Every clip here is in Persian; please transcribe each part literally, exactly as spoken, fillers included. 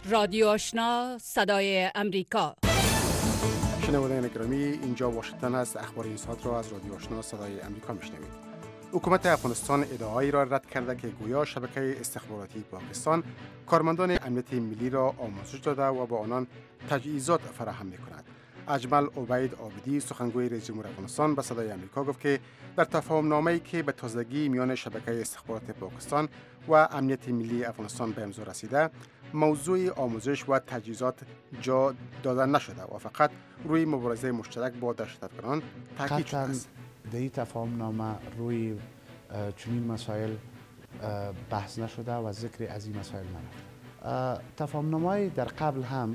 رادیو آشنا صدای امریکا. شنوندگان گرامی، اینجا واشنگتن است. اخبار این ساعت را از رادیو آشنا صدای امریکا میشنوید. حکومت افغانستان ادعایی را رد کرده که گویا شبکه استخباراتی پاکستان کارمندان امنیت ملی را آموزش داده و با آنان تجهیزات فراهم می‌کند. اجمل عبید عابدی سخنگوی رئیس جمهور افغانستان به صدای امریکا گفت که در تفاهم‌نامه‌ای که به تازگی میان شبکه استخبارات پاکستان و امنیت ملی افغانستان به امضا رسیده، موضوع آموزش و تجهیزات جا داده نشده و فقط روی مبارزه مشترک با دهشت‌افکنان تاکید شده است. در این تفاهم‌نامه روی چنین مسائل بحث نشده و ذکر از این مسائل نرفته. تفاهم‌نامه‌ای در قبل هم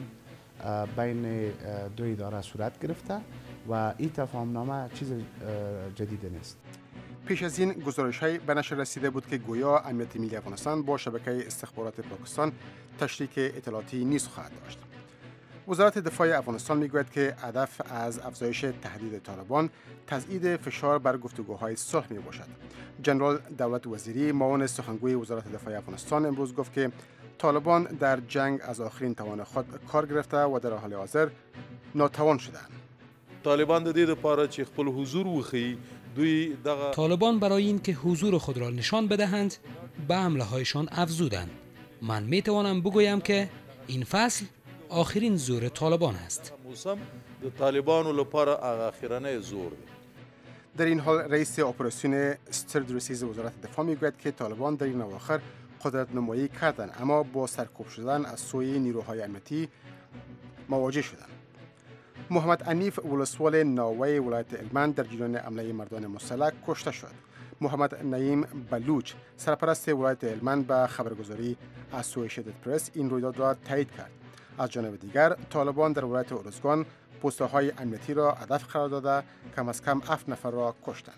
بین دو اداره صورت گرفته و این تفاهم‌نامه چیز جدید نیست. پیش از این گزارش‌های به نشر رسیده بود که گویا امنیت ملی افغانستان با شبکه استخبارات پاکستان تشریک اطلاعاتی نیز خواهد داشت. وزارت دفاع افغانستان میگوید که هدف از افزایش تهدید طالبان تزیید فشار بر گفتگوهای صلح می باشد. جنرال دولت وزیری معاون سخنگوی وزارت دفاع افغانستان امروز گفت که طالبان در جنگ از آخرین توان خود کار گرفته و در حال حاضر ناتوان شدند. طالبان د دې لپاره چې خپل حضور وخی دوی دغه طالبان برای اینکه حضور خود را نشان بدهند به حمله هایشان افزودند. من می توانم بگویم که این فصل آخرین زور طالبان است. موسم د طالبانو لپاره اخرنه زور دی. در این حال رئیس اپراسیون استرد رسیز وزارت دفاع میگوید که طالبان در این اواخر قدرت نمایی کردند اما با سرکوب شدن از سوی نیروهای امنیتی مواجه شدند. محمد عنیف ولسوال ناوی ولایت هلمند در جریان حمله مردان مسلح کشته شد. محمد نعیم بلوچ سرپرست ولایت هلمند به خبرگزاری اسوسییتد پرس این رویداد را تایید کرد. از جانب دیگر طالبان در ولایت ارزگان پست‌های امنیتی را هدف قرار داده کم از کم هفت نفر را کشتند.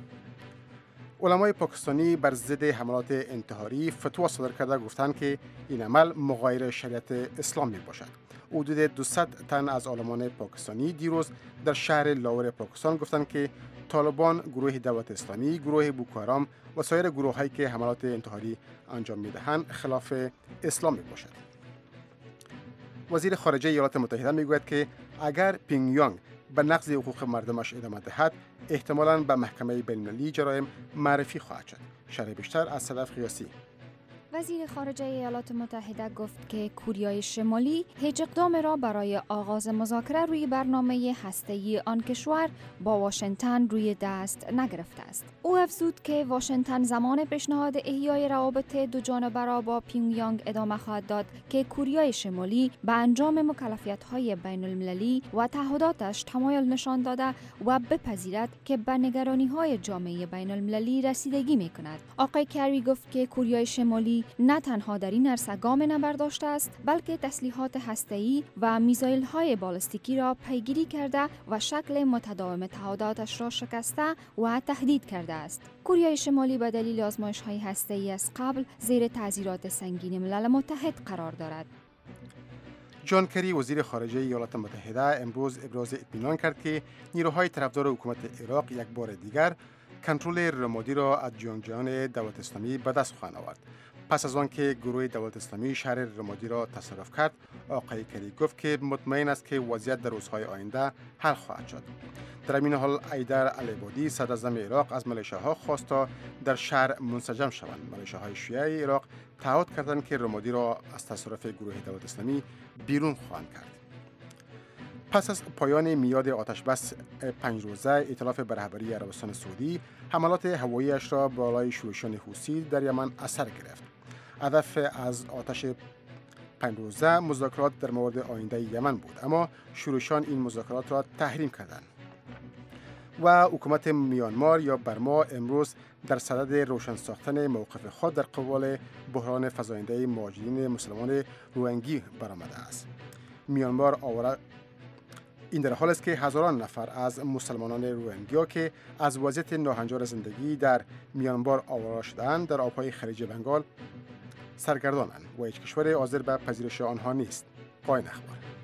علمای پاکستانی بر ضد حملات انتحاری فتوا صادر کرده گفتند که این عمل مغایر شریعت اسلام می باشد. حدود دویست تن از علمان پاکستانی دیروز در شهر لاهور پاکستان گفتند که طالبان، گروه دولت اسلامی، گروه بوکوحرام و سایر گروه‌هایی که حملات انتحاری انجام می‌دهند خلاف اسلام می باشد. وزیر خارجه ایالات متحده میگوید که اگر پینگیانگ به نقض حقوق مردمش ادامه دهد احتمالاً به محکمه بین‌المللی جرایم معرفی خواهد شد. شرح بیشتر از صدف قیاسی. وزیر خارجه ایالات متحده گفت که کوریای شمالی هیچ اقدام را برای آغاز مذاکره روی برنامه هسته‌ای آن کشور با واشنگتن روی دست نگرفته است. او افزود که واشنگتن زمان پیشنهاد احیای روابط دو جانبه را با پیونگیانگ ادامه خواهد داد که کوریای شمالی به انجام مکلفیت‌های بین‌المللی و تعهداتش تمایل نشان داده و بپذیرد که به نگرانی‌های جامعه بین‌المللی رسیدگی می‌کند. آقای کری گفت که کوریای شمالی نه تنها در این عرصه گام نبرداشته است بلکه تسلیحات هسته‌ای و میزایل‌های بالستیکی را پیگیری کرده و شکل متداوم تعهداتش را شکسته و تهدید کرده است. کره شمالی به دلیل آزمایش‌های هسته‌ای از قبل زیر تعزیرات سنگین ملل متحد قرار دارد. جان کری وزیر خارجه ایالات متحده امروز ابراز اطمینان کرد که نیروهای طرفدار حکومت عراق یک بار دیگر کنترل رمادی را از جنگجویان دولت اسلامی به دست خواهند آورد. پس از آن که گروه دولت اسلامی شهر رمادی را تصرف کرد، آقای کری گفت که مطمئن است که وضعیت در روزهای آینده حل خواهد شد. در این حال ایدر العبادی صدر اعظم عراق از ملیشیاها خواست تا در شهر منسجم شوند. ملیشیاهای شیعه عراق تعهد کردند که رمادی را از تصرف گروه دولت اسلامی بیرون خواهند کرد. پس از پایان میاد آتش بس پنج روزه، ائتلاف به رهبری عربستان سعودی حملات هوایی‌اش را بالای شورشیان حوثی در یمن اثر گرفت. هدف از آتش پنج روزه مذاکرات در مورد آینده یمن بود، اما شورشیان این مذاکرات را تحریم کردند و حکومت میانمار یا برما امروز در صدد روشن ساختن موقف خود در قبال بحران فزاینده مهاجرین مسلمان روهینگی برآمده است. میانمار آوره این در حال است که هزاران نفر از مسلمانان روهینگیا که از وضعیت ناهنجار زندگی در میانمار آواره شده‌اند در آبهای خلیج بنگال سرگردانند و هیچ کشور حاضر به پذیرش آنها نیست. پایان اخبار.